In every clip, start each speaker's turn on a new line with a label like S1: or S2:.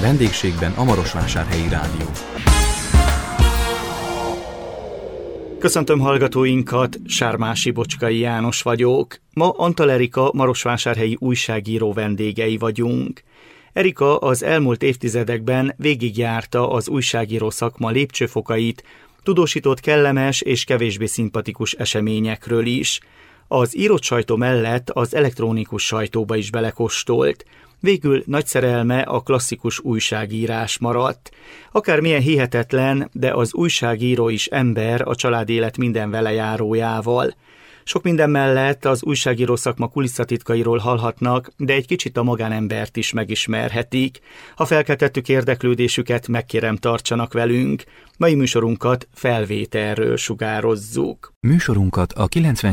S1: Vendégségben a Marosvásárhelyi Rádió.
S2: Köszöntöm hallgatóinkat, Sármási Bocskai János vagyok. Ma Antal Erika marosvásárhelyi újságíró vendégei vagyunk. Erika az elmúlt évtizedekben végigjárta az újságíró szakma lépcsőfokait, tudósított kellemes és kevésbé szimpatikus eseményekről is. Az írott sajtó mellett az elektronikus sajtóba is belekóstolt. Végül nagy szerelme a klasszikus újságírás maradt. Akármilyen hihetetlen, de az újságíró is ember a családélet minden velejárójával. Sok minden mellett az újságíró szakma kulisszatitkairól hallhatnak, de egy kicsit a magánembert is megismerhetik. Ha felkeltettük érdeklődésüket, megkérem, tartsanak velünk. Mai műsorunkat felvételről sugározzuk.
S1: Műsorunkat a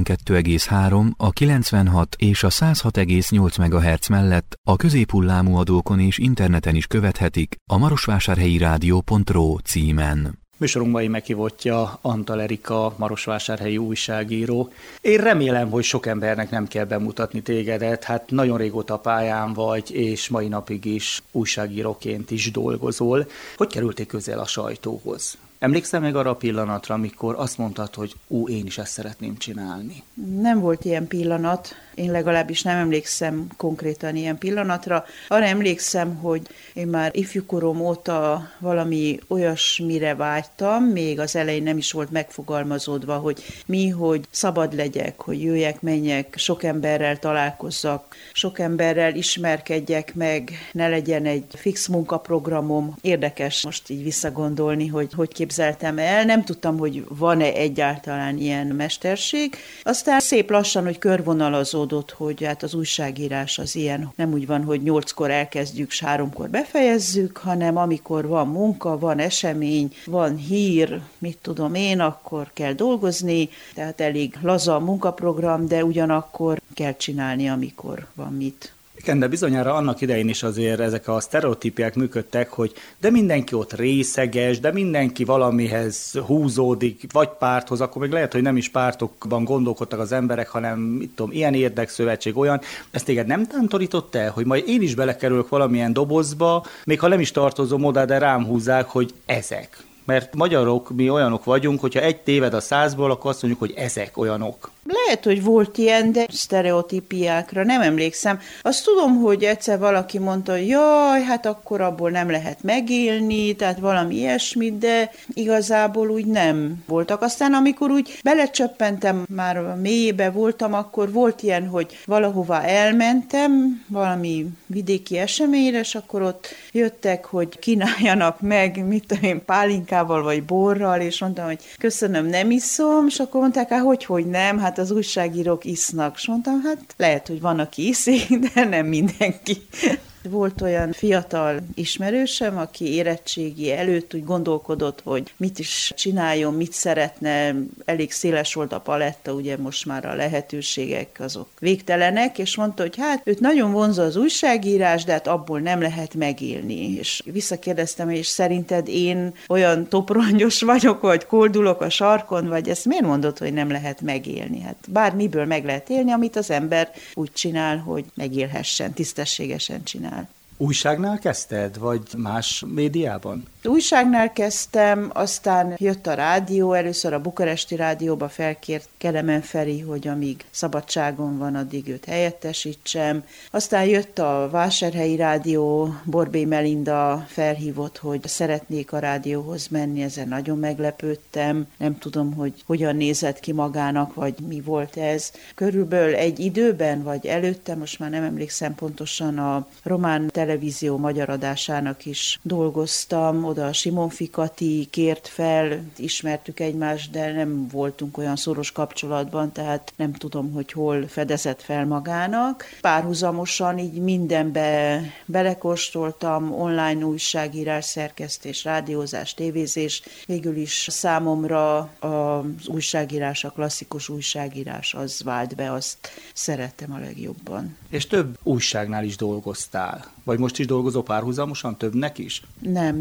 S1: 92,3, a 96 és a 106,8 MHz mellett a középhullámú adókon és interneten is követhetik a marosvásárhelyirádió.ro címen.
S2: Műsorunk mai meghívottja Antal Erika, marosvásárhelyi újságíró. Én remélem, hogy sok embernek nem kell bemutatni tégedet, hát nagyon régóta pályán vagy, és mai napig is újságíróként is dolgozol. Hogy kerültél közel a sajtóhoz? Emlékszel meg arra a pillanatra, amikor azt mondtad, hogy én is ezt szeretném csinálni?
S3: Nem volt ilyen pillanat, én legalábbis nem emlékszem konkrétan ilyen pillanatra. Arra emlékszem, hogy én már ifjúkorom óta valami olyasmire vágytam, még az elején nem is volt megfogalmazódva, hogy szabad legyek, hogy jöjjek, menjek, sok emberrel találkozzak, sok emberrel ismerkedjek meg, ne legyen egy fix munkaprogramom. Érdekes most így visszagondolni, hogy képzeltem el. Nem tudtam, hogy van-e egyáltalán ilyen mesterség. Aztán szép lassan, hogy körvonalazódott, hogy hát az újságírás az ilyen. Nem úgy van, hogy 8-kor elkezdjük, és 3-kor befejezzük, hanem amikor van munka, van esemény, van hír, mit tudom én, akkor kell dolgozni, tehát elég laza a munkaprogram, de ugyanakkor kell csinálni, amikor van mit.
S2: Igen, de bizonyára annak idején is azért ezek a sztereotípiák működtek, hogy de mindenki ott részeges, de mindenki valamihez húzódik, vagy párthoz, akkor még lehet, hogy nem is pártokban gondolkodtak az emberek, hanem mit tudom, ilyen érdekszövetség, olyan. Ezt téged nem tántorított el, hogy majd én is belekerülök valamilyen dobozba, még ha nem is tartozom oda, de rám húzzák, hogy ezek. Mert magyarok, mi olyanok vagyunk, hogyha egy téved a 100-ból, akkor azt mondjuk, hogy ezek olyanok.
S3: Lehet, hogy volt ilyen, de sztereotípiákra nem emlékszem. Azt tudom, hogy egyszer valaki mondta, hogy jaj, hát akkor abból nem lehet megélni, tehát valami ilyesmit, de igazából úgy nem voltak. Aztán amikor úgy belecsöppentem, már a mélyébe voltam, akkor volt ilyen, hogy valahova elmentem, valami vidéki eseményre, és akkor ott jöttek, hogy kínáljanak meg, mit tudom én, pálinkával vagy borral, és mondtam, hogy köszönöm, nem iszom, és akkor mondták, hogy nem, hát az újságírók isznak. És mondtam, hát lehet, hogy van, aki iszik, de nem mindenki. Volt olyan fiatal ismerősöm, aki érettségi előtt úgy gondolkodott, hogy mit is csináljon, mit szeretne, elég széles volt a paletta, ugye most már a lehetőségek azok végtelenek, és mondta, hogy hát őt nagyon vonzza az újságírás, de hát abból nem lehet megélni. És visszakérdeztem, és szerinted én olyan toprongyos vagyok, vagy koldulok a sarkon, vagy ezt miért mondod, hogy nem lehet megélni? Hát bármiből meg lehet élni, amit az ember úgy csinál, hogy megélhessen, tisztességesen csinál.
S2: Újságnál kezdted, vagy más médiában?
S3: Újságnál kezdtem, aztán jött a rádió, először a bukaresti rádióba felkért Kelemen Feri, hogy amíg szabadságon van, addig őt helyettesítsem. Aztán jött a Vásárhelyi Rádió, Borbély Melinda felhívott, hogy szeretnék a rádióhoz menni, ezen nagyon meglepődtem. Nem tudom, hogy hogyan nézett ki magának, vagy mi volt ez. Körülbelül egy időben, vagy előtte, most már nem emlékszem pontosan, a román televízió magyar adásának is dolgoztam, oda a Simon Fikati kért fel, ismertük egymást, de nem voltunk olyan szoros kapcsolatban, tehát nem tudom, hogy hol fedezett fel magának. Párhuzamosan így mindenbe belekóstoltam, online újságírás, szerkesztés, rádiózás, tévézés. Végül is számomra az újságírás, a klasszikus újságírás az vált be, azt szerettem a legjobban.
S2: És több újságnál is dolgoztál? Vagy most is dolgozol párhuzamosan többnek is?
S3: Nem, most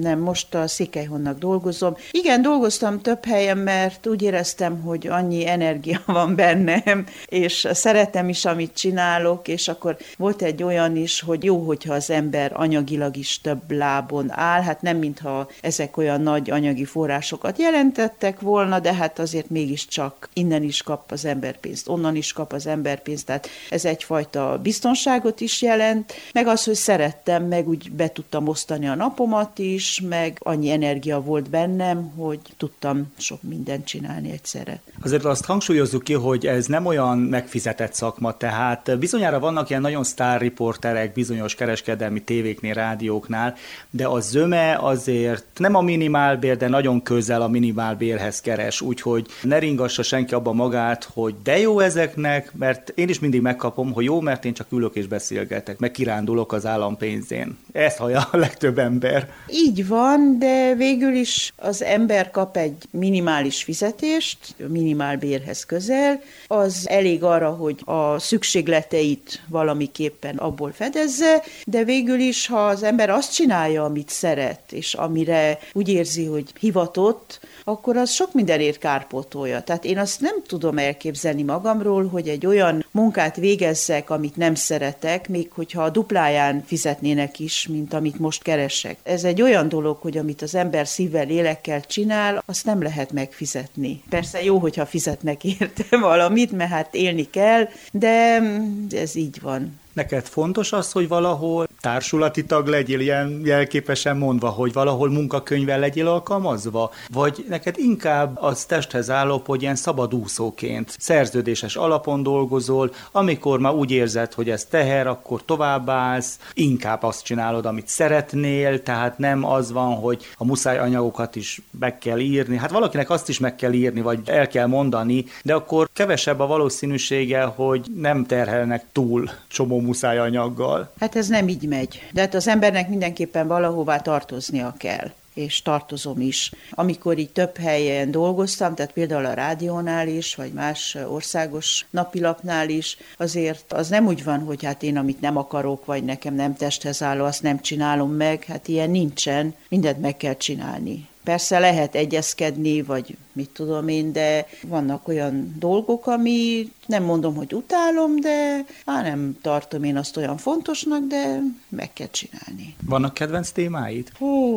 S3: most a Székelyhonnak dolgozom. Igen, dolgoztam több helyen, mert úgy éreztem, hogy annyi energia van bennem, és szeretem is, amit csinálok, és akkor volt egy olyan is, hogy jó, hogyha az ember anyagilag is több lábon áll, hát nem mintha ezek olyan nagy anyagi forrásokat jelentettek volna, de hát azért mégiscsak innen is kap az ember pénzt, onnan is kap az ember pénzt, tehát ez egyfajta biztonságot is jelent, meg az, hogy szerettem, meg úgy be tudtam osztani a napomat is, meg annyi energia volt bennem, hogy tudtam sok mindent csinálni egyszerre.
S2: Azért azt hangsúlyozzuk ki, hogy ez nem olyan megfizetett szakma, tehát bizonyára vannak ilyen nagyon sztárriporterek bizonyos kereskedelmi tévéknél, rádióknál, de a zöme azért nem a minimálbér, de nagyon közel a minimálbérhez keres, úgyhogy ne ringassa senki abba magát, hogy de jó ezeknek, mert én is mindig megkapom, hogy jó, mert én csak ülök és beszélgetek, meg kirándulok az állam pénzén. Ezt hallja a legtöbb ember.
S3: Így van, de végül is az ember kap egy minimális fizetést, minimálbérhez közel, az elég arra, hogy a szükségleteit valamiképpen abból fedezze, de végül is, ha az ember azt csinálja, amit szeret, és amire úgy érzi, hogy hivatott, akkor az sok mindenért kárpótolja. Tehát én azt nem tudom elképzelni magamról, hogy egy olyan munkát végezzek, amit nem szeretek, még hogyha a dupláján fizetnének is, mint amit most keresek. Ez egy olyan dolog, hogy amit az ember szívvel, lélekkel csinál, azt nem lehet megfizetni. Persze jó, hogyha fizetnek érte valamit, mert hát élni kell, de ez így van.
S2: Neked fontos az, hogy valahol társulati tag legyél, ilyen jelképesen mondva, hogy valahol munkakönyvvel legyél alkalmazva? Vagy neked inkább az testhez álló, hogy ilyen szabadúszóként, szerződéses alapon dolgozol, amikor már úgy érzed, hogy ez teher, akkor továbbállsz, inkább azt csinálod, amit szeretnél, tehát nem az van, hogy a muszáj anyagokat is meg kell írni. Hát valakinek azt is meg kell írni, vagy el kell mondani, de akkor kevesebb a valószínűsége, hogy nem terhelnek túl csomó muszáj anyaggal.
S3: Hát ez nem így megy. De hát az embernek mindenképpen valahová tartoznia kell. És tartozom is. Amikor így több helyen dolgoztam, tehát például a rádiónál is, vagy más országos napilapnál is, azért az nem úgy van, hogy hát én amit nem akarok, vagy nekem nem testhez álló, azt nem csinálom meg, hát ilyen nincsen, mindent meg kell csinálni. Persze lehet egyezkedni, vagy mit tudom én, de vannak olyan dolgok, ami nem mondom, hogy utálom, de nem tartom én azt olyan fontosnak, de meg kell csinálni.
S2: Vannak kedvenc témáid?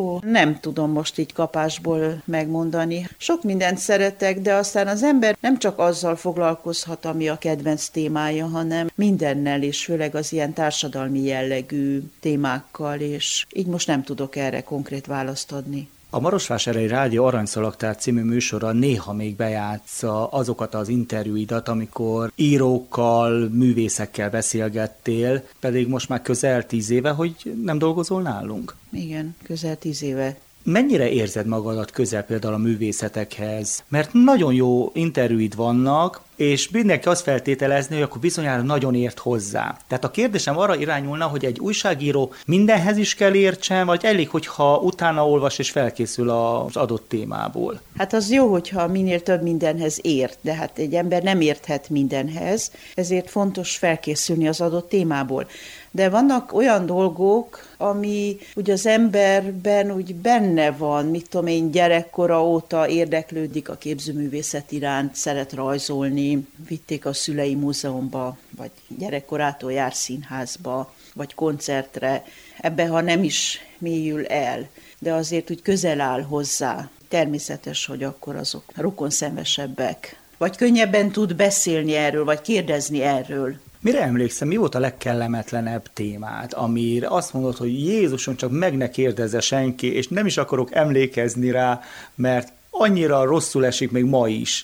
S3: Nem tudom most így kapásból megmondani. Sok mindent szeretek, de aztán az ember nem csak azzal foglalkozhat, ami a kedvenc témája, hanem mindennel, és főleg az ilyen társadalmi jellegű témákkal, és így most nem tudok erre konkrét választ adni.
S2: A Marosvásárhelyi Rádió Aranyszalagtár című műsora néha még bejátsza azokat az interjúidat, amikor írókkal, művészekkel beszélgettél, pedig most már közel 10 éve, hogy nem dolgozol nálunk?
S3: Igen, közel 10 éve.
S2: Mennyire érzed magadat közel például a művészetekhez? Mert nagyon jó interjúid vannak, és mindenki azt feltételezni, hogy akkor bizonyára nagyon ért hozzá. Tehát a kérdésem arra irányulna, hogy egy újságíró mindenhez is kell értsen, vagy elég, hogyha utána olvas és felkészül az adott témából?
S3: Hát az jó, hogyha minél több mindenhez ért, de hát egy ember nem érthet mindenhez, ezért fontos felkészülni az adott témából. De vannak olyan dolgok, ami úgy az emberben úgy benne van, mit tudom én, gyerekkora óta érdeklődik a képzőművészet iránt, szeret rajzolni, vitték a szülei múzeumba, vagy gyerekkorától jár színházba, vagy koncertre. Ebbe, ha nem is mélyül el, de azért úgy közel áll hozzá. Természetes, hogy akkor azok rokonszenvesebbek, vagy könnyebben tud beszélni erről, vagy kérdezni erről.
S2: Mire emlékszem, mi volt a legkellemetlenebb témád, amire azt mondod, hogy Jézusom, csak meg ne kérdezze senki, és nem is akarok emlékezni rá, mert annyira rosszul esik még ma is.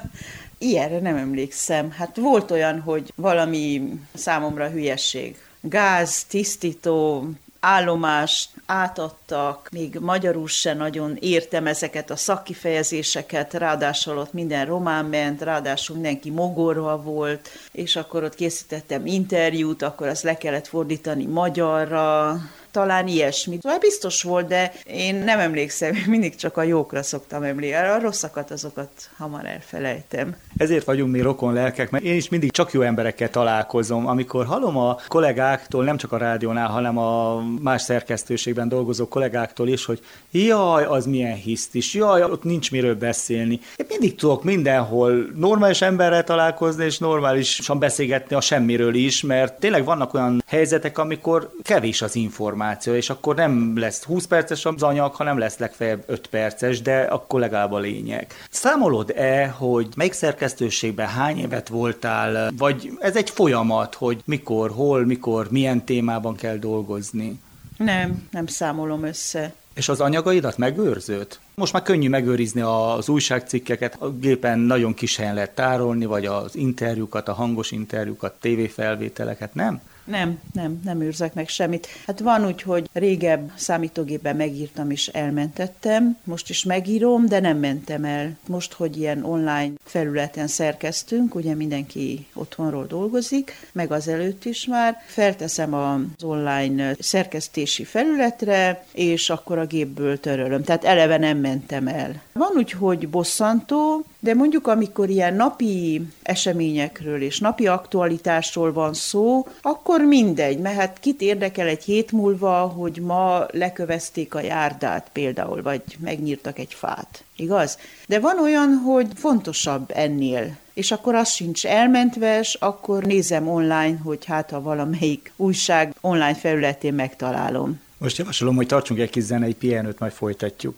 S3: Ilyenre nem emlékszem. Hát volt olyan, hogy valami számomra hülyesség. Gáz, tisztító, állomást átadtak, még magyarul se nagyon értem ezeket a szakkifejezéseket, ráadásul ott minden román ment, ráadásul mindenki mogorva volt, és akkor ott készítettem interjút, akkor azt le kellett fordítani magyarra, talán ilyesmi. Szóval biztos volt, de én nem emlékszem, mindig csak a jókra szoktam emlékezni. A rosszakat, azokat hamar elfelejtem.
S2: Ezért vagyunk mi rokon lelkek, mert én is mindig csak jó emberekkel találkozom. Amikor hallom a kollégáktól, nem csak a rádiónál, hanem a más szerkesztőségben dolgozó kollégáktól is, hogy jaj, az milyen hisztis, jaj, ott nincs miről beszélni. Én mindig tudok mindenhol normális emberrel találkozni, és normálisan beszélgetni a semmiről is, mert tényleg vannak olyan helyzetek, amikor kevés az információ, és akkor nem lesz 20 perces az anyag, hanem lesz legfeljebb 5 perces, de akkor legalább a lényeg. Számolod-e, hogy melyik szerkesztőségben hány évet voltál, vagy ez egy folyamat, hogy mikor, hol, mikor, milyen témában kell dolgozni?
S3: Nem számolom össze.
S2: És az anyagaidat megőrzöd? Most már könnyű megőrizni az újságcikkeket, a gépen nagyon kis helyen lehet tárolni, vagy az interjúkat, a hangos interjúkat, tévéfelvételeket, nem?
S3: Nem őrzek meg semmit. Hát van úgy, hogy régebb számítógépben megírtam és elmentettem, most is megírom, de nem mentem el. Most, hogy ilyen online felületen szerkesztünk, ugye mindenki otthonról dolgozik, meg azelőtt is már, felteszem az online szerkesztési felületre, és akkor a gépből törölöm. Tehát eleve nem mentem el. Van úgy, hogy bosszantó, de mondjuk amikor ilyen napi eseményekről és napi aktualitásról van szó, akkor mindegy, mert hát kit érdekel egy hét múlva, hogy ma lekövezték a járdát például, vagy megnyírtak egy fát, igaz? De van olyan, hogy fontosabb ennél, és akkor az sincs elmentves, akkor nézem online, hogy hát ha valamelyik újság online felületén megtalálom.
S2: Most javasolom, hogy tartsunk egy kis zenei pihenőt, majd folytatjuk.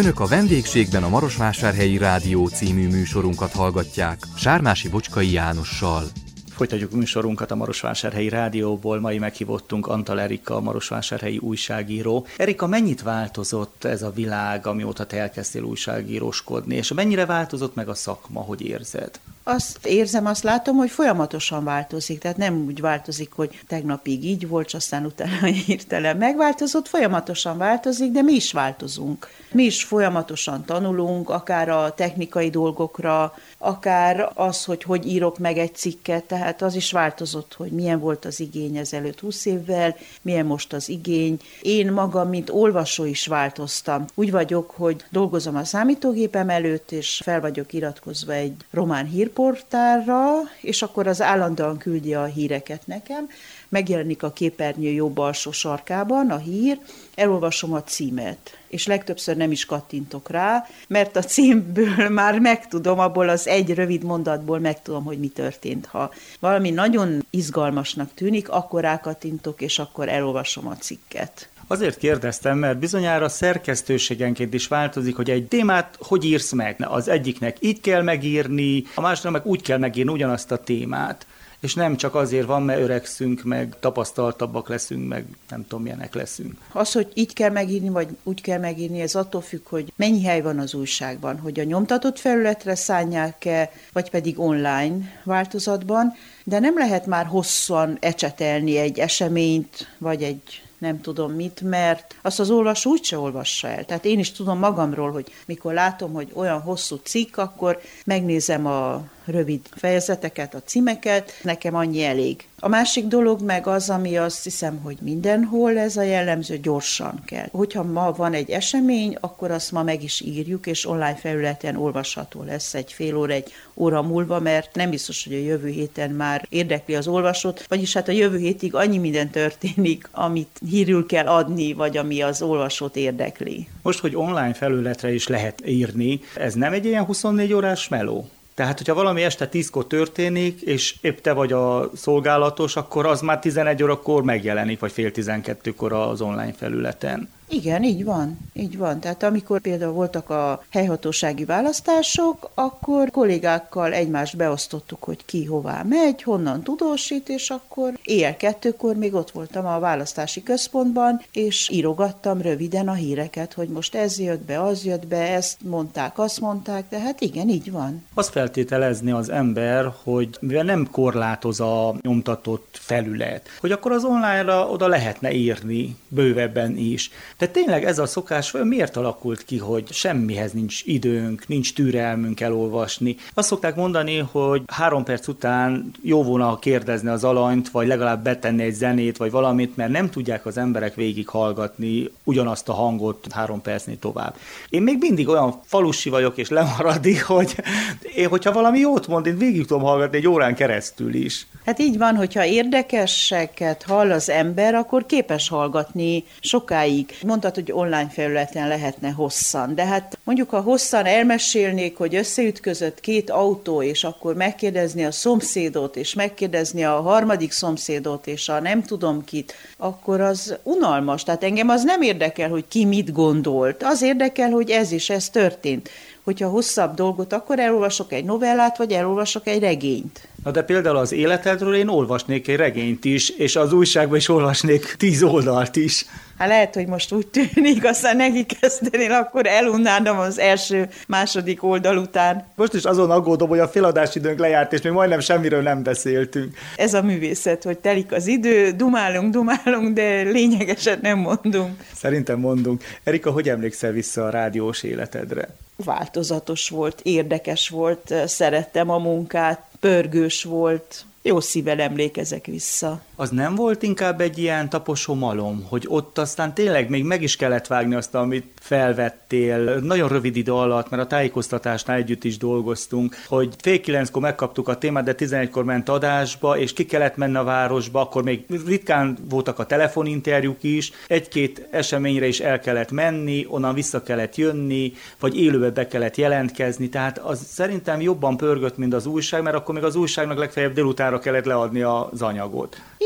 S1: Önök a vendégségben a Marosvásárhelyi Rádió című műsorunkat hallgatják Sármási Bocskai Jánossal.
S2: Folytatjuk műsorunkat a Marosvásárhelyi Rádióból, mai meghívottunk Antal Erika, marosvásárhelyi újságíró. Erika, mennyit változott ez a világ, amióta te elkezdtél újságíróskodni, és mennyire változott meg a szakma, hogy érzed?
S3: Azt érzem, azt látom, hogy folyamatosan változik, tehát nem úgy változik, hogy tegnapig így volt, és aztán utána hirtelen megváltozott, folyamatosan változik, de mi is változunk. Mi is folyamatosan tanulunk, akár a technikai dolgokra, akár az, hogy írok meg egy cikket, tehát az is változott, hogy milyen volt az igény ezelőtt 20 évvel, milyen most az igény. Én magam, mint olvasó is változtam. Úgy vagyok, hogy dolgozom a számítógépem előtt, és fel vagyok iratkozva egy román hírportálra, és akkor az állandóan küldi a híreket nekem. Megjelenik a képernyő jobb alsó sarkában a hír, elolvasom a címet, és legtöbbször nem is kattintok rá, mert a címből már megtudom, abból az egy rövid mondatból megtudom, hogy mi történt. Ha valami nagyon izgalmasnak tűnik, akkor rákattintok, és akkor elolvasom a cikket.
S2: Azért kérdeztem, mert bizonyára szerkesztőségenként is változik, hogy egy témát hogy írsz meg. Az egyiknek így kell megírni, a másiknak meg úgy kell megírni ugyanazt a témát. És nem csak azért van, mert öregszünk, meg tapasztaltabbak leszünk, meg nem tudom, milyenek leszünk.
S3: Az, hogy így kell megírni, vagy úgy kell megírni, ez attól függ, hogy mennyi hely van az újságban, hogy a nyomtatott felületre szánják-e, vagy pedig online változatban, de nem lehet már hosszan ecsetelni egy eseményt, vagy egy nem tudom mit, mert azt az olvasó úgyse olvassa el. Tehát én is tudom magamról, hogy mikor látom, hogy olyan hosszú cikk, akkor megnézem a rövid fejezeteket, a címeket, nekem annyi elég. A másik dolog meg az, ami azt hiszem, hogy mindenhol ez a jellemző, gyorsan kell. Hogyha ma van egy esemény, akkor azt ma meg is írjuk, és online felületen olvasható lesz egy fél óra, egy óra múlva, mert nem biztos, hogy a jövő héten már érdekli az olvasót, vagyis hát a jövő hétig annyi minden történik, amit hírül kell adni, vagy ami az olvasót érdekli.
S2: Most, hogy online felületre is lehet írni, ez nem egy ilyen 24 órás meló? Tehát, hogyha valami este 10-kor történik, és épp te vagy a szolgálatos, akkor az már 11 órakor megjelenik, vagy fél 12-kor az online felületen.
S3: Igen, így van, így van. Tehát amikor például voltak a helyhatósági választások, akkor kollégákkal egymást beosztottuk, hogy ki hová megy, honnan tudósít, és akkor éjjel 2-kor még ott voltam a választási központban, és írogattam röviden a híreket, hogy most ez jött be, az jött be, ezt mondták, azt mondták, de hát igen, így van.
S2: Azt feltételezni az ember, hogy mivel nem korlátoz a nyomtatott felület, hogy akkor az online-ra oda lehetne írni bővebben is. De tényleg ez a szokás miért alakult ki, hogy semmihez nincs időnk, nincs türelmünk elolvasni? Azt szokták mondani, hogy 3 perc után jó volna kérdezni az alanyt, vagy legalább betenni egy zenét, vagy valamit, mert nem tudják az emberek végighallgatni ugyanazt a hangot 3 percnél tovább. Én még mindig olyan falusi vagyok és lemaradi, hogy hogyha valami jót mond, én végig tudom hallgatni egy órán keresztül is.
S3: Hát így van, hogyha érdekeseket hall az ember, akkor képes hallgatni sokáig. Mondtad, hogy online felületen lehetne hosszan, de hát mondjuk, ha hosszan elmesélnék, hogy összeütközött 2 autó, és akkor megkérdezni a szomszédot, és megkérdezni a harmadik szomszédot, és a nem tudom kit, akkor az unalmas. Tehát engem az nem érdekel, hogy ki mit gondolt. Az érdekel, hogy ez történt. Hogyha hosszabb dolgot, akkor elolvasok egy novellát, vagy elolvasok egy regényt.
S2: Na de például az életedről én olvasnék egy regényt is, és az újságban is olvasnék 10 oldalt is.
S3: Hát lehet, hogy most úgy tűnik, aztán neki kezdenél, akkor elunnádom az első-második oldal után.
S2: Most is azon aggódom, hogy a féladási időnk lejárt, és még majdnem semmiről nem beszéltünk.
S3: Ez a művészet, hogy telik az idő, dumálunk, de lényegeset nem mondunk.
S2: Szerintem mondunk. Erika, hogy emlékszel vissza a rádiós életedre?
S3: Változatos volt, érdekes volt, szerettem a munkát, pörgős volt, jó szívvel emlékezek vissza.
S2: Az nem volt inkább egy ilyen taposó malom, hogy ott aztán tényleg még meg is kellett vágni azt, amit felvettél nagyon rövid idő alatt, mert a tájékoztatásnál együtt is dolgoztunk, hogy fél 9-kor megkaptuk a témát, de 11-kor ment adásba, és ki kellett menni a városba, akkor még ritkán voltak a telefoninterjúk is, 1-2 eseményre is el kellett menni, onnan vissza kellett jönni, vagy élőbe be kellett jelentkezni, tehát az szerintem jobban pörgött, mint az újság, mert akkor még az újságnak legfeljebb délutánra kellett leadni az anyagot.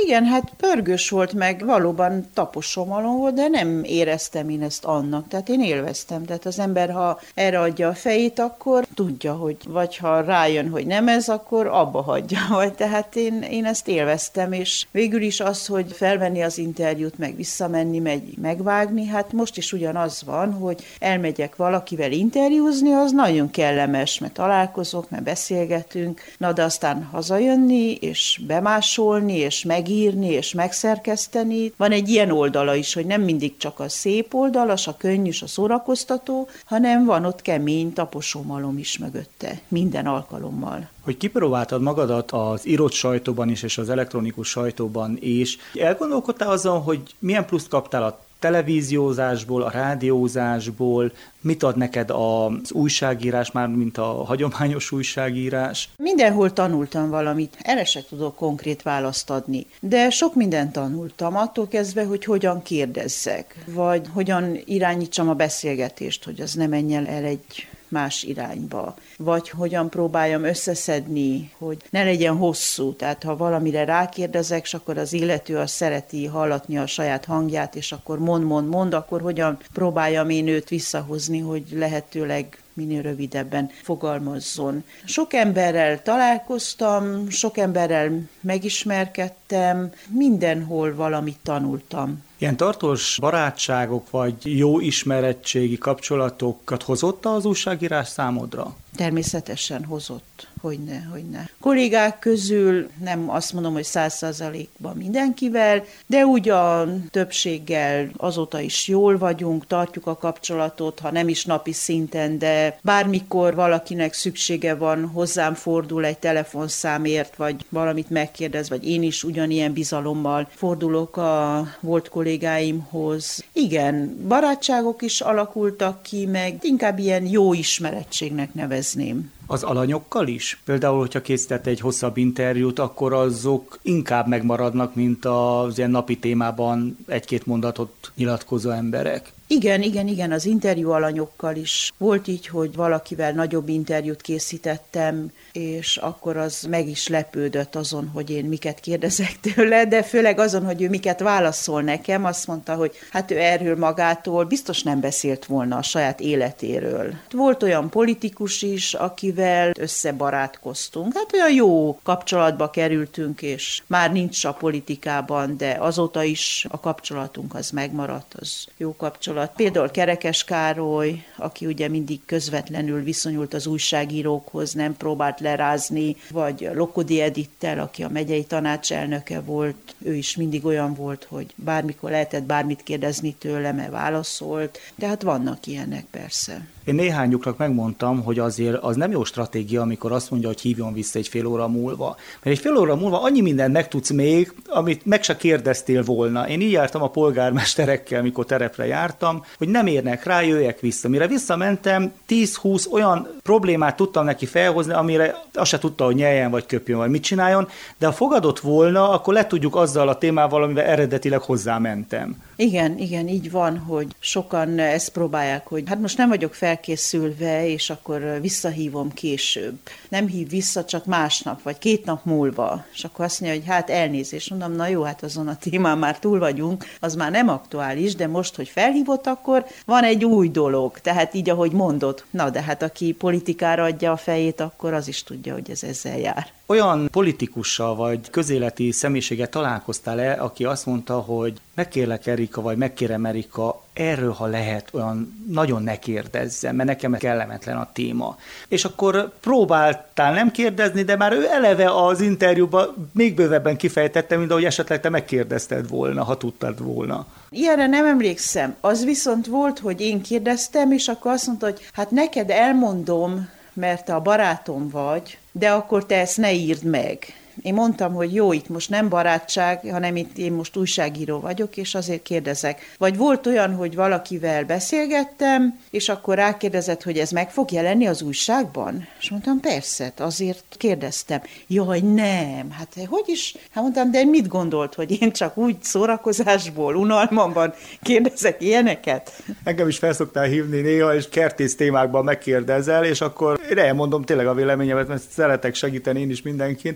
S3: Igen, hát pörgős volt, meg valóban taposomalom volt, de nem éreztem én ezt annak. Tehát én élveztem. Tehát az ember, ha erre adja a fejét, akkor tudja, hogy vagy ha rájön, hogy nem ez, akkor abba hagyja. Vagy tehát én ezt élveztem, és végül is az, hogy felvenni az interjút, meg visszamenni, megvágni, hát most is ugyanaz van, hogy elmegyek valakivel interjúzni, az nagyon kellemes, mert találkozok, mert beszélgetünk, na de aztán hazajönni, és bemásolni, és megírni, és megszerkeszteni. Van egy ilyen oldala is, hogy nem mindig csak a szép oldal, a könnyű, a szórakoztató, hanem van ott kemény taposomalom is mögötte, minden alkalommal.
S2: Hogy kipróbáltad magadat az írott sajtóban is, és az elektronikus sajtóban is, elgondolkodtál azon, hogy milyen pluszt kaptál a televíziózásból, a rádiózásból, mit ad neked az újságírás, már mint a hagyományos újságírás?
S3: Mindenhol tanultam valamit, erre se tudok konkrét választ adni, de sok mindent tanultam, attól kezdve, hogy hogyan kérdezzek, vagy hogyan irányítsam a beszélgetést, hogy az ne menjen el egy más irányba, vagy hogyan próbáljam összeszedni, hogy ne legyen hosszú, tehát ha valamire rákérdezek, és akkor az illető az szereti hallatni a saját hangját, és akkor mond, akkor hogyan próbáljam én őt visszahozni, hogy lehetőleg minél rövidebben fogalmazzon. Sok emberrel találkoztam, sok emberrel megismerkedtem, mindenhol valamit tanultam.
S2: Ilyen tartós barátságok vagy jó ismerettségi kapcsolatokat hozott az újságírás számodra?
S3: Természetesen hozott, hogyne. Kollégák közül nem azt mondom, hogy 100%-ban mindenkivel, de úgy a többséggel azóta is jól vagyunk, tartjuk a kapcsolatot, ha nem is napi szinten, de bármikor valakinek szüksége van, hozzám fordul egy telefonszámért, vagy valamit megkérdez, vagy én is ugyanilyen bizalommal fordulok a volt kollégáimhoz. Igen, barátságok is alakultak ki, meg inkább ilyen jó ismerettségnek nevezném.
S2: Az alanyokkal is? Például, hogyha készített egy hosszabb interjút, akkor azok inkább megmaradnak, mint az ilyen napi témában egy-két mondatot nyilatkozó emberek.
S3: Igen, az interjú alanyokkal is. Volt így, hogy valakivel nagyobb interjút készítettem, és akkor az meg is lepődött azon, hogy én miket kérdezek tőle, de főleg azon, hogy ő miket válaszol nekem. Azt mondta, hogy hát ő erről magától biztos nem beszélt volna a saját életéről. Volt olyan politikus is, akivel összebarátkoztunk. Hát olyan jó kapcsolatba kerültünk, és már nincs a politikában, de azóta is a kapcsolatunk az megmaradt, az jó kapcsolat. Például Kerekes Károly, aki ugye mindig közvetlenül viszonyult az újságírókhoz, nem próbált lerázni, vagy Lokodi Edittel, aki a megyei tanácselnöke volt, ő is mindig olyan volt, hogy bármikor lehetett bármit kérdezni tőle, mert válaszolt. De hát vannak ilyenek persze.
S2: Én néhányuknak megmondtam, hogy azért az nem jó stratégia, amikor azt mondja, hogy hívjon vissza egy fél óra múlva. Mert egy fél óra múlva annyi mindent megtudsz még, amit meg se kérdeztél volna. Én így jártam a polgármesterekkel, mikor terepre jártam, hogy nem érnek rá, jöjjek vissza. Mire visszamentem, 10-20 olyan problémát tudtam neki felhozni, amire azt se tudta, hogy nyeljen vagy köpjön, vagy mit csináljon, de ha fogadott volna, akkor letudjuk azzal a témával, amivel eredetileg hozzámentem.
S3: Igen, így van, hogy sokan ezt próbálják, hogy hát most nem vagyok felkészülve, és akkor visszahívom később. Nem hív vissza, csak másnap, vagy 2 nap múlva. És akkor azt mondja, hogy hát elnézést. Mondom, na jó, hát azon a témán már túl vagyunk, az már nem aktuális, de most, hogy felhívott, akkor van egy új dolog. Tehát így, ahogy mondod, na de hát aki politikára adja a fejét, akkor az is tudja, hogy ez ezzel jár.
S2: Olyan politikussal vagy közéleti személyiséggel találkoztál-e, aki azt mondta, hogy megkérlek Erika, vagy megkérem Erika, erről, ha lehet, olyan nagyon ne kérdezzem, mert nekem kellemetlen a téma. És akkor próbáltál nem kérdezni, de már ő eleve az interjúban még bővebben kifejtette, mint ahogy esetleg te megkérdezted volna, ha tudtad volna.
S3: Ilyenre nem emlékszem. Az viszont volt, hogy én kérdeztem, és akkor azt mondta, hogy hát neked elmondom, mert te a barátom vagy, de akkor te ezt ne írd meg. Én mondtam, hogy jó, itt most nem barátság, hanem itt én most újságíró vagyok, és azért kérdezek. Vagy volt olyan, hogy valakivel beszélgettem, és akkor rákérdezett, hogy ez meg fog jelenni az újságban? És mondtam, persze, azért kérdeztem. Jaj, nem, hát hogy is? Hát mondtam, de mit gondolt, hogy én csak úgy szórakozásból, unalmamban kérdezek ilyeneket?
S2: Engem is felszoktál hívni néha, és kertész témákban megkérdezel, és akkor én elmondom tényleg a véleményemet, mert szeretek segíteni én is mindenkin, és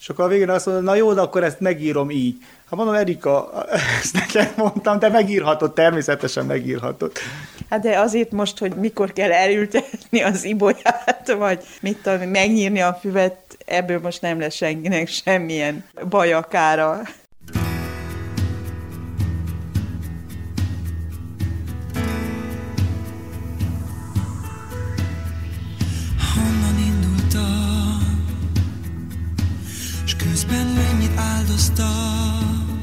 S2: akkor a végén azt mondod, na jó, de akkor ezt megírom így. Hát mondom, Erika, ezt neked mondtam, de megírhatod, természetesen megírhatod.
S3: Hát de azért most, hogy mikor kell elültetni az ibolyát, vagy mit tudom, megnyírni a füvet, ebből most nem lesz senkinek semmilyen baj akára.
S4: Honnan indultam, s közben mennyit áldoztam,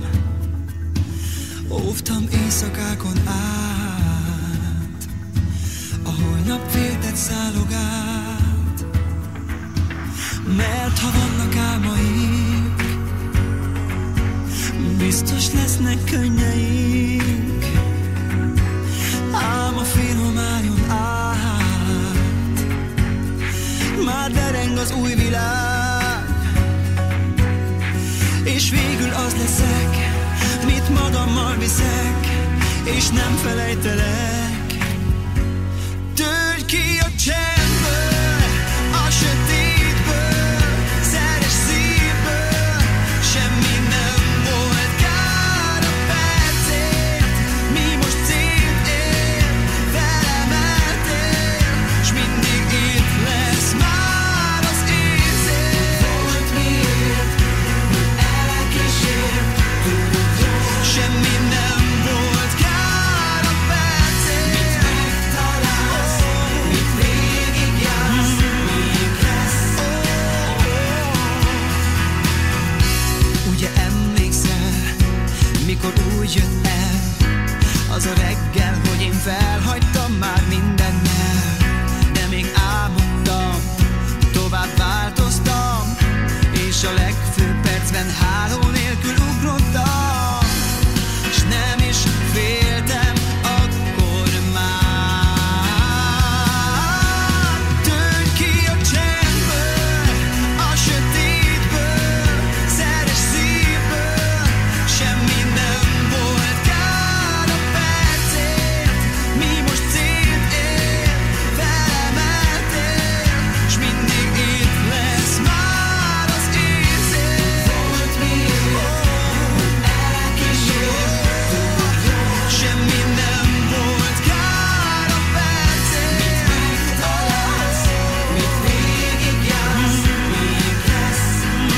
S4: óvtam éjszakákon át, a holnap féltett szállogát, mert ha vannak álmaink, biztos lesznek könnyeink, ám a félhomályon át, már dereng az új világ, és végül az leszek, mit magammal viszek, és nem felejtelek. Törj ki a csendből, a sötétből, szeres szívből, semmi nem volt kár a percét, mi most célt ér, felemeltél, s mindig itt lesz már az érzés. Volt miért, hogy elkísért, semmi nem volt kár a percét, mit megtalálsz, mit végigjársz, még lesz. Ugye emlékszel, mikor úgy jött el az a reggel, hogy én felhagytam már mindennel, de még álmodtam, tovább változtam, és a legfőbb percben háló nélkül ugrottam, s nem is féltem akkor már. Törj ki a csendből, a sötétből, szeres szívből, semmi nem volt kár a percét, mi most célt ér, felemeltél, s mindig itt lesz már az érzés. Volt miért, hogy elkísért, semmi nem volt kár a percét, mit megtalálsz, mit végigjársz, még lesz.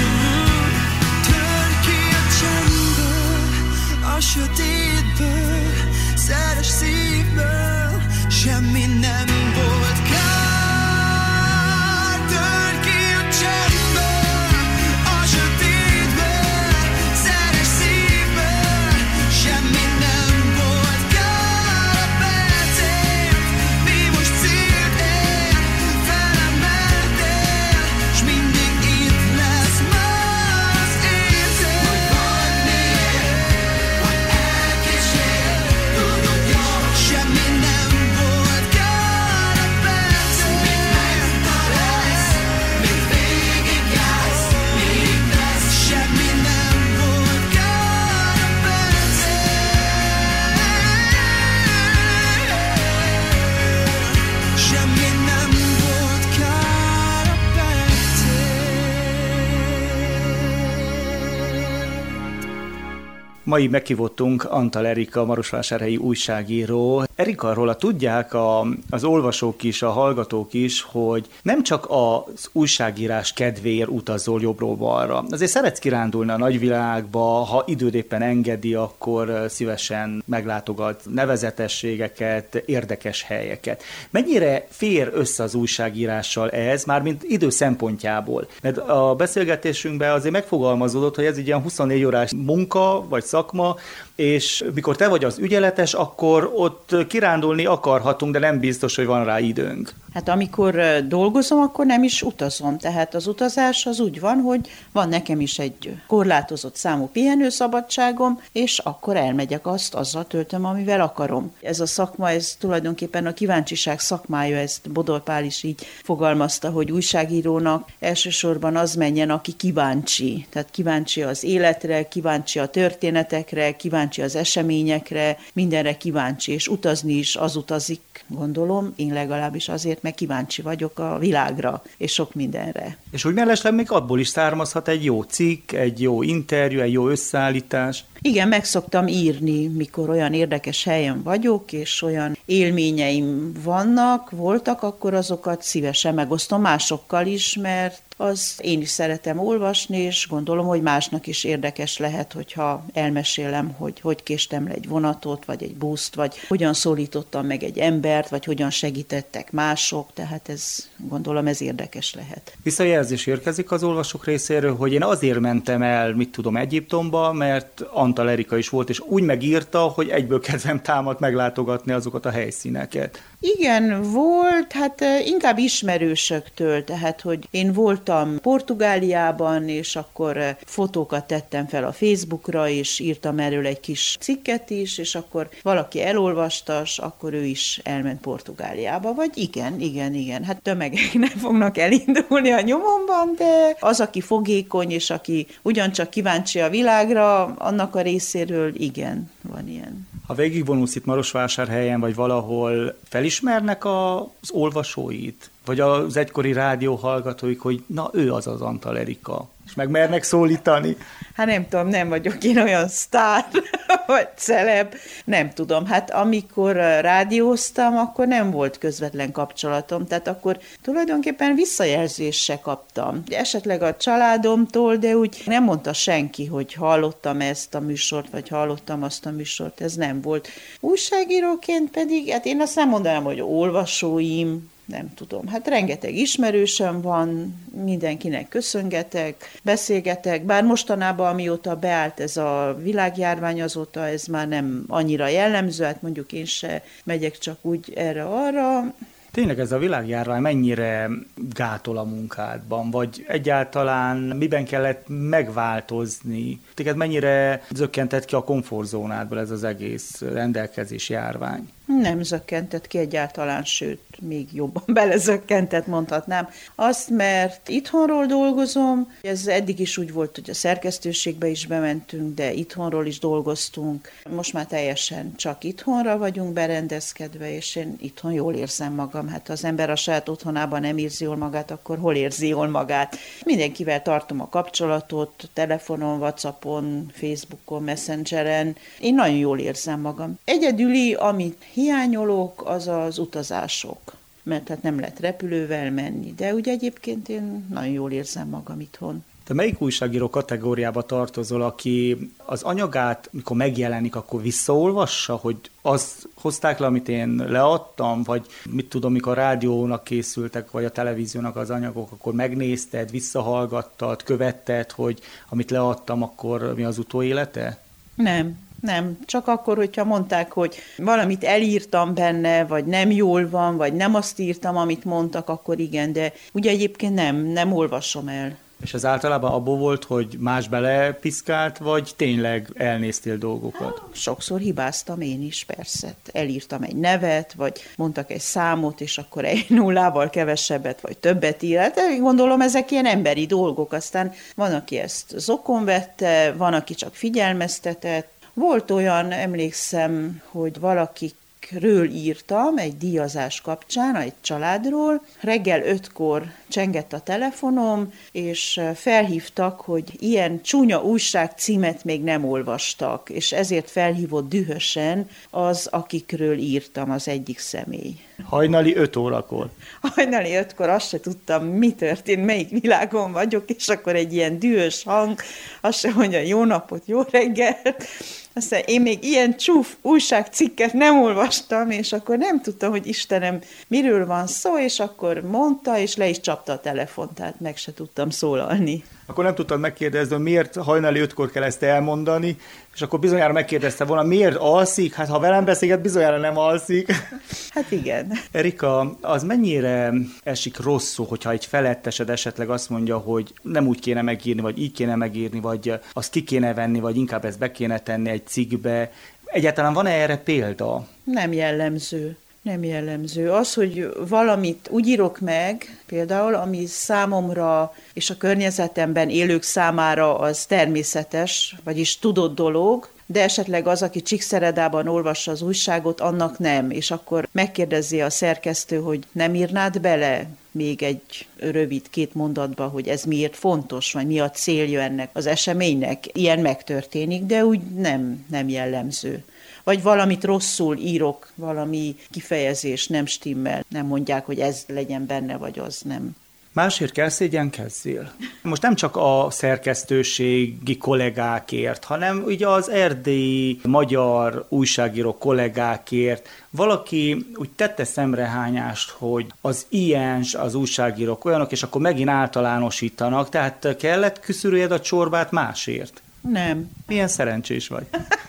S4: Törj ki a csendből, a sötétből, szeres szívből, semmi nem volt kár. Törj ki a csendből, a sötétből, szeres szívből, semmi nem volt kár a percét, mi most célt ér, felemeltél, s mindig itt lesz már az érzés. Hogy vagy miért, hogy elkísért, tudod jól, semmi nem volt kár a percét, mit megtalálsz, mit végigjársz, még lesz, semmi nem volt kár a percét, semmi nem volt kár a percét.
S2: Mai meghívottunk Antal Erika, marosvásárhelyi újságíró. Erika, róla tudják az olvasók is, a hallgatók is, hogy nem csak az újságírás kedvéért utazol jobbról balra. Azért szeretsz kirándulni a nagyvilágba, ha időd éppen engedi, akkor szívesen meglátogat nevezetességeket, érdekes helyeket. Mennyire fér össze az újságírással ez, mármint idő szempontjából? Mert a beszélgetésünkben azért megfogalmazódott, hogy ez egy ilyen 24 órás munka, vagy szakma, és mikor te vagy az ügyeletes, akkor ott kirándulni akarhatunk, de nem biztos, hogy van rá időnk.
S3: Hát amikor dolgozom, akkor nem is utazom. Tehát az utazás az úgy van, hogy van nekem is egy korlátozott számú pihenőszabadságom, és akkor elmegyek azzal töltöm, amivel akarom. Ez a szakma, ez tulajdonképpen a kíváncsiság szakmája, ezt Bodor Pál is így fogalmazta, hogy újságírónak elsősorban az menjen, aki kíváncsi. Tehát kíváncsi az életre, kíváncsi a történetre, történetekre, kíváncsi az eseményekre, mindenre kíváncsi, és utazni is az utazik, gondolom, én legalábbis azért, mert kíváncsi vagyok a világra, és sok mindenre.
S2: És úgy mellesleg még abból is származhat egy jó cikk, egy jó interjú, egy jó összeállítás.
S3: Igen, meg szoktam írni, mikor olyan érdekes helyen vagyok, és olyan élményeim voltak, akkor azokat szívesen megosztom másokkal is, mert én is szeretem olvasni, és gondolom, hogy másnak is érdekes lehet, hogyha elmesélem, hogy késtem le egy vonatot, vagy egy buszt, vagy hogyan szólítottam meg egy embert, vagy hogyan segítettek mások, tehát gondolom ez érdekes lehet.
S2: Visszajelzés érkezik az olvasók részéről, hogy én azért mentem el, Egyiptomba, mert Antal Erika is volt, és úgy megírta, hogy egyből kedvem támadt meglátogatni azokat a helyszíneket.
S3: Igen, volt, hát inkább ismerősöktől, tehát, hogy én voltam Portugáliában, és akkor fotókat tettem fel a Facebookra, és írtam erről egy kis cikket is, és akkor valaki elolvasta, akkor ő is elment Portugáliába, vagy igen, hát tömegek nem fognak elindulni a nyomomban, de az, aki fogékony, és aki ugyancsak kíváncsi a világra, annak a részéről igen, van ilyen.
S2: Ha végigvonulsz itt Marosvásárhelyen, vagy valahol, felismernek az olvasóit? Vagy az egykori rádióhallgatóik, hogy na ő az Antal Erika, és megmernek szólítani?
S3: Hát nem tudom, nem vagyok én olyan sztár, vagy celeb, nem tudom. Hát amikor rádióztam, akkor nem volt közvetlen kapcsolatom, tehát akkor tulajdonképpen visszajelzést se kaptam. Esetleg a családomtól, de úgy nem mondta senki, hogy hallottam ezt a műsort, vagy hallottam azt a műsort, ez nem volt. Újságíróként pedig, hát én azt nem mondanám, hogy olvasóim, nem tudom. Hát rengeteg ismerősöm van, mindenkinek köszöngetek, beszélgetek, bár mostanában, amióta beállt ez a világjárvány, azóta ez már nem annyira jellemző, hát mondjuk én se megyek csak úgy erre-arra.
S2: Tényleg ez a világjárvány mennyire gátol a munkádban, vagy egyáltalán miben kellett megváltozni? Téged mennyire zökkentett ki a komfortzónádból ez az egész rendelkezés járvány?
S3: Nem zökkentett ki egyáltalán, sőt, még jobban belezökkentett, mondhatnám. Azt, mert itthonról dolgozom, ez eddig is úgy volt, hogy a szerkesztőségbe is bementünk, de itthonról is dolgoztunk. Most már teljesen csak itthonra vagyunk berendezkedve, és én itthon jól érzem magam. Hát az ember a saját otthonában nem érzi jól magát, akkor hol érzi jól magát? Mindenkivel tartom a kapcsolatot, telefonon, WhatsAppon, Facebookon, Messengeren. Én nagyon jól érzem magam. Egyedüli, amit hiányolok, az az utazások, mert hát nem lehet repülővel menni, de ugye egyébként én nagyon jól érzem magam itthon.
S2: Te melyik újságíró kategóriába tartozol, aki az anyagát, mikor megjelenik, akkor visszaolvassa, hogy azt hozták le, amit én leadtam, vagy mikor a rádiónak készültek, vagy a televíziónak az anyagok, akkor megnézted, visszahallgattad, követted, hogy amit leadtam, akkor mi az utóélete?
S3: Nem, csak akkor, hogyha mondták, hogy valamit elírtam benne, vagy nem jól van, vagy nem azt írtam, amit mondtak, akkor igen, de ugye egyébként nem olvasom el.
S2: És ez általában abból volt, hogy más belepiszkált, vagy tényleg elnéztél dolgokat?
S3: Sokszor hibáztam én is, persze. Elírtam egy nevet, vagy mondtak egy számot, és akkor egy nullával kevesebbet, vagy többet ír. Hát gondolom, ezek ilyen emberi dolgok. Aztán van, aki ezt zokon vette, van, aki csak figyelmeztetett. Volt olyan, emlékszem, hogy valakikről írtam egy díjazás kapcsán, egy családról. Reggel 5-kor csengett a telefonom, és felhívtak, hogy ilyen csúnya újságcímet még nem olvastak, és ezért felhívott dühösen az, akikről írtam, az egyik személy.
S2: Hajnali 5 órakor.
S3: Hajnali 5-kor azt se tudtam, mi történt, melyik világon vagyok, és akkor egy ilyen dühös hang, azt se mondja, jó napot, jó reggelt. Aztán én még ilyen csúf újságcikket nem olvastam, és akkor nem tudtam, hogy Istenem, miről van szó, és akkor mondta, és le is csapta a telefont, tehát meg se tudtam szólalni.
S2: Akkor nem tudtad megkérdezni, hogy miért hajnali 5-kor kell ezt elmondani, és akkor bizonyára megkérdezte volna, miért alszik? Hát ha velem beszélget, bizonyára nem alszik.
S3: Hát igen.
S2: Erika, az mennyire esik rosszul, hogyha egy felettesed esetleg azt mondja, hogy nem úgy kéne megírni, vagy így kéne megírni, vagy azt ki kéne venni, vagy inkább ezt be kéne tenni egy cikkbe. Egyáltalán van-e erre példa?
S3: Nem jellemző. Nem jellemző. Az, hogy valamit úgy írok meg, például, ami számomra és a környezetemben élők számára az természetes, vagyis tudott dolog, de esetleg az, aki Csíkszeredában olvassa az újságot, annak nem, és akkor megkérdezi a szerkesztő, hogy nem írnád bele még egy rövid 2 mondatba, hogy ez miért fontos, vagy mi a célja ennek az eseménynek. Ilyen megtörténik, de úgy nem jellemző. Vagy valamit rosszul írok, valami kifejezés nem stimmel, nem mondják, hogy ez legyen benne, vagy az nem.
S2: Másért kell szégyenkezzél. Most nem csak a szerkesztőségi kollégákért, hanem ugye az erdélyi magyar újságíró kollégákért. Valaki úgy tette szemrehányást, hogy az ilyens, az újságírók olyanok, és akkor megint általánosítanak, tehát kellett küszörüljed a csorbát másért?
S3: Nem.
S2: Milyen szerencsés vagy.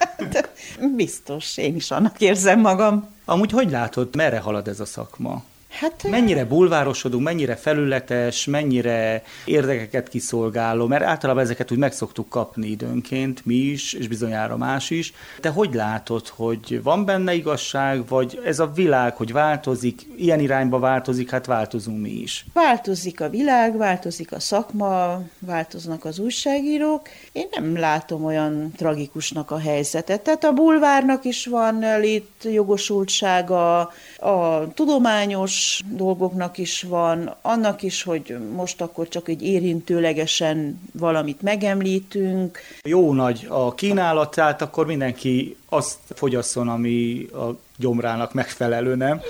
S3: Biztos, én is annak érzem magam.
S2: Amúgy hogy látod, merre halad ez a szakma?
S3: Hát,
S2: Mennyire bulvárosodunk, mennyire felületes, mennyire érdekeket kiszolgáló, mert általában ezeket úgy meg szoktuk kapni időnként, mi is, és bizonyára más is. Te hogy látod, hogy van benne igazság, vagy ez a világ, hogy változik, ilyen irányba változik, hát változunk mi is?
S3: változik a világ, változik a szakma, változnak az újságírók. Én nem látom olyan tragikusnak a helyzetet. Tehát a bulvárnak is van létjogosultsága, a tudományos dolgoknak is van, annak is, hogy most akkor csak egy érintőlegesen valamit megemlítünk.
S2: Jó nagy a kínálat, tehát akkor mindenki azt fogyasszon, ami a gyomrának megfelelő, nem?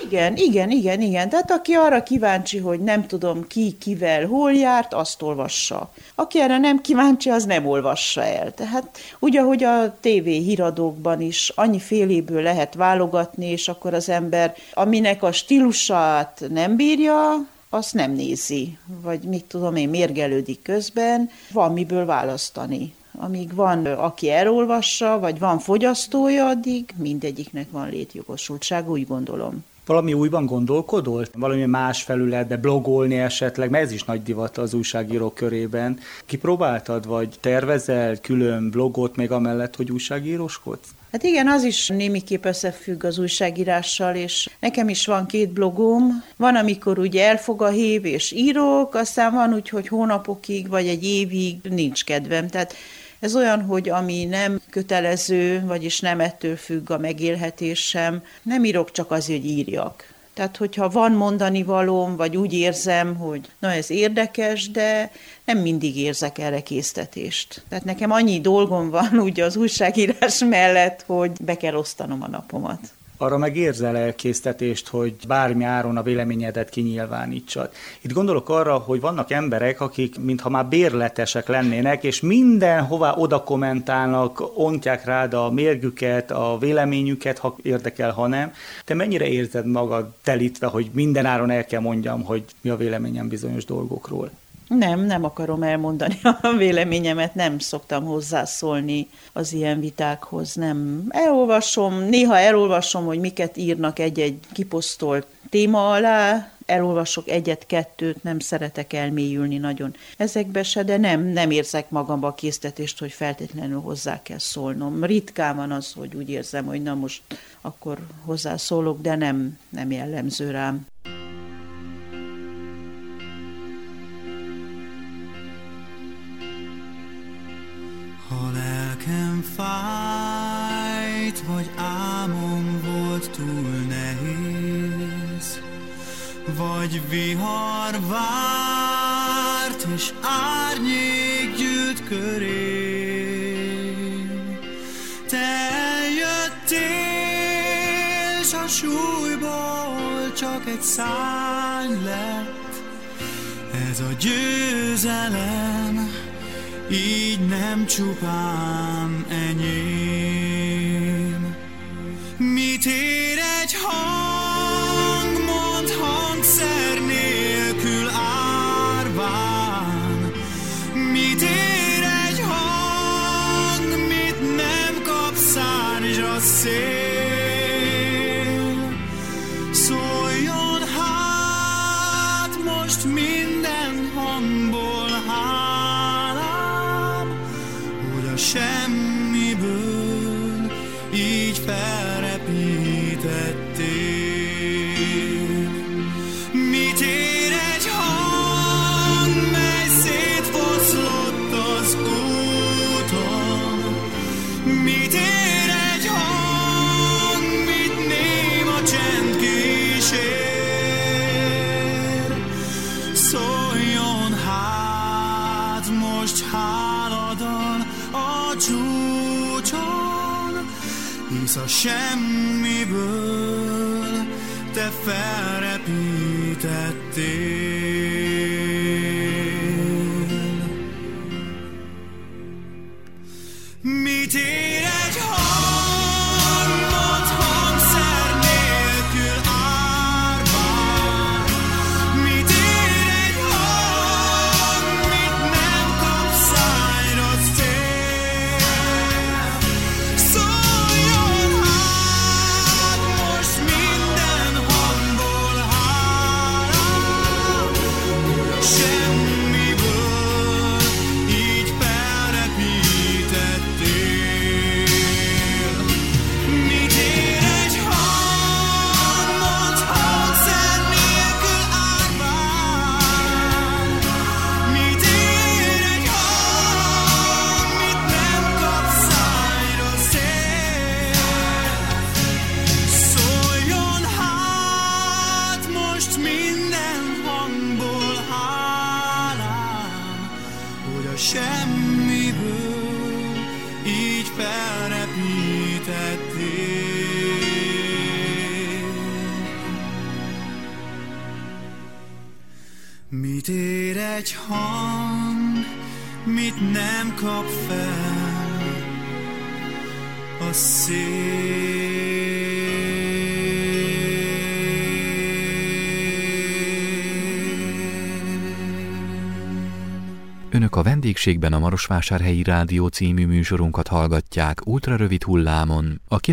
S3: Igen. Tehát aki arra kíváncsi, hogy nem tudom ki, kivel, hol járt, azt olvassa. Aki erre nem kíváncsi, az nem olvassa el. Tehát úgy, ahogy a TV híradókban is annyi féléből lehet válogatni, és akkor az ember, aminek a stílusát nem bírja, azt nem nézi. Vagy mit tudom én, mérgelődik közben, van miből választani. Amíg van, aki elolvassa, vagy van fogyasztója, addig mindegyiknek van létjogosultság, úgy gondolom.
S2: Valami újban gondolkodol? Valami más felületbe blogolni esetleg, mert ez is nagy divat az újságírók körében. Kipróbáltad, vagy tervezel külön blogot még amellett, hogy újságíróskodsz?
S3: Hát igen, az is némiképp összefügg az újságírással, és nekem is van 2 blogom. Van, amikor ugye elfog a hév és írok, aztán van úgy, hogy hónapokig vagy egy évig nincs kedvem. Tehát ez olyan, hogy ami nem kötelező, vagyis nem ettől függ a megélhetésem, nem írok csak azért, hogy írjak. Tehát, hogyha van mondani valóm, vagy úgy érzem, hogy na ez érdekes, de nem mindig érzek erre késztetést. Tehát nekem annyi dolgom van ugye az újságírás mellett, hogy be kell osztanom a napomat.
S2: Arra meg érzel elkésztetést, hogy bármi áron a véleményedet kinyilvánítsad. Itt gondolok arra, hogy vannak emberek, akik mintha már bérletesek lennének, és mindenhová oda kommentálnak, ontják rád a mérgüket, a véleményüket, ha érdekel, ha nem. Te mennyire érzed magad telítve, hogy minden áron el kell mondjam, hogy mi a véleményem bizonyos dolgokról?
S3: Nem akarom elmondani a véleményemet, nem szoktam hozzászólni az ilyen vitákhoz, nem. Néha elolvasom, hogy miket írnak egy-egy kiposztolt téma alá, elolvasok 1-2, nem szeretek elmélyülni nagyon ezekbe se, de nem érzek magamba a késztetést, hogy feltétlenül hozzá kell szólnom. Ritkán van az, hogy úgy érzem, hogy na most akkor hozzászólok, de nem jellemző rám.
S4: Ha lelkem fájt, vagy álmom volt túl nehéz, vagy vihar várt, és árnyék gyűlt körém. Te eljöttél, s a súlyból csak egy szárny lett. Ez a győzelem így nem csupán enyém. Mit ér egy hang, mondd hangszer nélkül árván? Mit ér egy hang, mit nem kap szárnyra szél? Szóljon hát most minden hangból semmiből így felrepítettél. a csúcson, hisz a semmiből te felrepítettél. Mit ér egy hangot hangszer nélkül árván? Mit ér egy hang, mit nem kap szájra szél? Szóljon hát most minden hangból hálám, semmiből így felrepítettél. Mit ér egy hangot hangszer nélkül árván? Mit ér egy hang, mit nem kap szájra szél? Szóljon hát most minden hangból hálám, hogy a semmiből így felrepítettél. Mit ér egy hang, mit nem kap fel a
S1: Önök a vendégségben a Marosvásárhelyi Rádió című műsorunkat hallgatják ultrarövid hullámon, a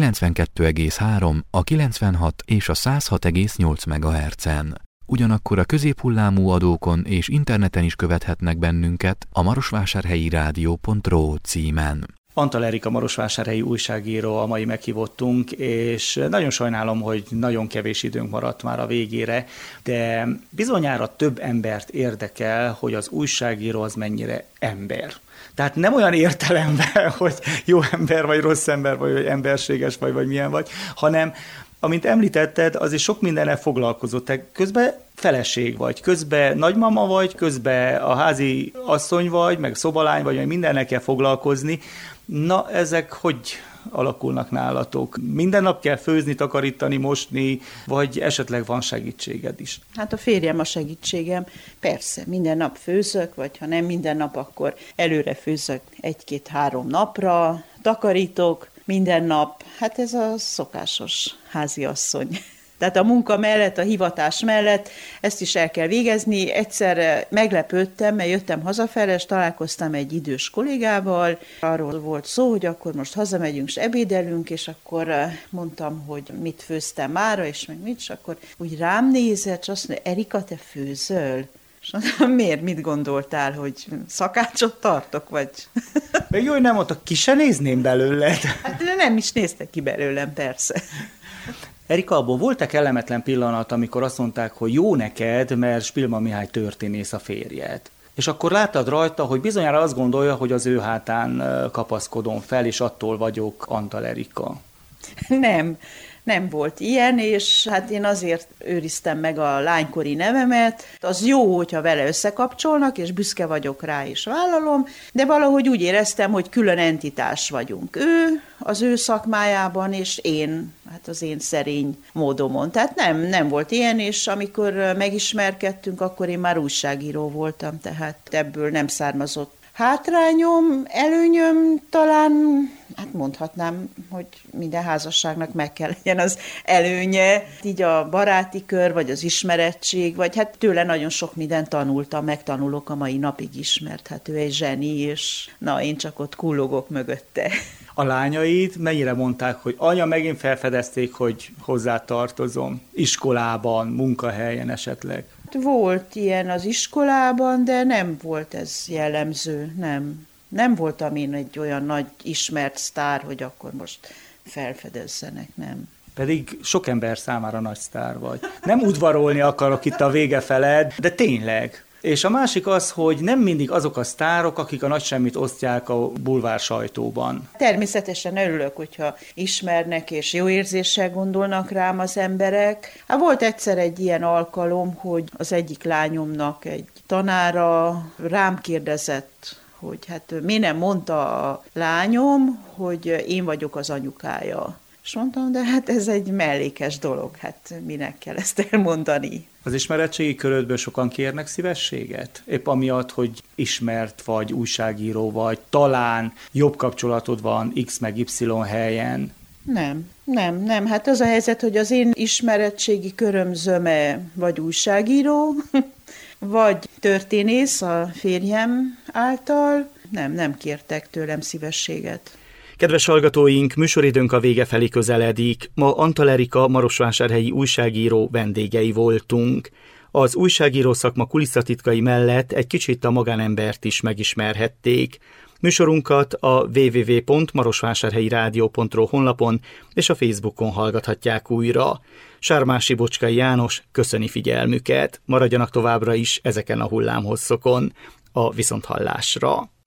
S1: 92,3, a 96 és a 106,8 MHz-en. Ugyanakkor a középhullámú adókon és interneten is követhetnek bennünket a marosvásárhelyi rádió.ro címen.
S2: Antal Erika marosvásárhelyi újságíró a mai meghívottunk, és nagyon sajnálom, hogy nagyon kevés időnk maradt már a végére, de bizonyára több embert érdekel, hogy az újságíró az mennyire ember. Tehát nem olyan értelemben, hogy jó ember, vagy rossz ember, vagy hogy emberséges, vagy milyen vagy, hanem amint említetted, az is sok mindennel foglalkozott. Te közben feleség vagy, közben nagymama vagy, közben a házi asszony vagy, meg szobalány vagy, meg mindennel kell foglalkozni. Na, ezek hogy alakulnak nálatok? Minden nap kell főzni, takarítani, mosni, vagy esetleg van segítséged is?
S3: Hát a férjem a segítségem. Persze, minden nap főzök, vagy ha nem minden nap, akkor előre főzök 1-2-3 napra, takarítok minden nap. Hát ez a szokásos háziasszony. Tehát a munka mellett, a hivatás mellett ezt is el kell végezni. Egyszer meglepődtem, mert jöttem hazafele, és találkoztam egy idős kollégával. Arról volt szó, hogy akkor most hazamegyünk és ebédelünk, és akkor mondtam, hogy mit főztem mára, és meg mit, és akkor úgy rám nézett, és azt mondja, Erika, te főzöl? És mondtam, miért? Mit gondoltál, hogy szakácsot tartok, vagy?
S2: Még jó, hogy nem mondta, ki se nézném belőled.
S3: Hát nem is néztek ki belőlem, persze.
S2: Erika, abból volt-e kellemetlen pillanat, amikor azt mondták, hogy jó neked, mert Spilman Mihály történész a férjed? És akkor láttad rajta, hogy bizonyára azt gondolja, hogy az ő hátán kapaszkodom fel, és attól vagyok Antal Erika.
S3: Nem volt ilyen, és hát én azért őriztem meg a lánykori nevemet. Az jó, hogyha vele összekapcsolnak, és büszke vagyok rá, és vállalom, de valahogy úgy éreztem, hogy külön entitás vagyunk. Ő az ő szakmájában, és én, hát az én szerény módomon. Tehát nem volt ilyen, és amikor megismerkedtünk, akkor én már újságíró voltam, tehát ebből nem származott hátrányom, előnyöm talán, hát mondhatnám, hogy minden házasságnak meg kell legyen az előnye. Így a baráti kör, vagy az ismerettség, vagy hát tőle nagyon sok mindent tanultam, megtanulok a mai napig is, mert hát ő egy zseni, és na, én csak ott kullogok mögötte.
S2: A lányaid mennyire mondták, hogy anya, megint felfedezték, hogy hozzá tartozom, iskolában, munkahelyen esetleg?
S3: Volt ilyen az iskolában, de nem volt ez jellemző, nem voltam én egy olyan nagy ismert sztár, hogy akkor most felfedezzenek, nem.
S2: Pedig sok ember számára nagy sztár vagy. Nem udvarolni akarok itt a vége feled, de tényleg. És a másik az, hogy nem mindig azok a sztárok, akik a nagy semmit osztják a bulvár sajtóban.
S3: Természetesen örülök, hogyha ismernek és jó érzéssel gondolnak rám az emberek. Hát volt egyszer egy ilyen alkalom, hogy az egyik lányomnak egy tanára rám kérdezett, hogy hát mi nem mondta a lányom, hogy én vagyok az anyukája. És mondtam, de hát ez egy mellékes dolog, hát minek kell ezt elmondani.
S2: Az ismeretségi körödből sokan kérnek szívességet? Épp amiatt, hogy ismert vagy, újságíró vagy, talán jobb kapcsolatod van X meg Y helyen.
S3: Nem. Hát az a helyzet, hogy az én ismeretségi köröm zöme vagy újságíró, vagy történész a férjem által. Nem kértek tőlem szívességet.
S2: Kedves hallgatóink, műsoridőnk a vége felé közeledik. Ma Antal Erika marosvásárhelyi újságíró vendégei voltunk. Az újságíró szakma kulisszatitkai mellett egy kicsit a magánembert is megismerhették. Műsorunkat a www.marosvásárhelyirádió.ro honlapon és a Facebookon hallgathatják újra. Sármási Bocskai János köszöni figyelmüket. Maradjanak továbbra is ezeken a hullámhosszokon. A viszonthallásra.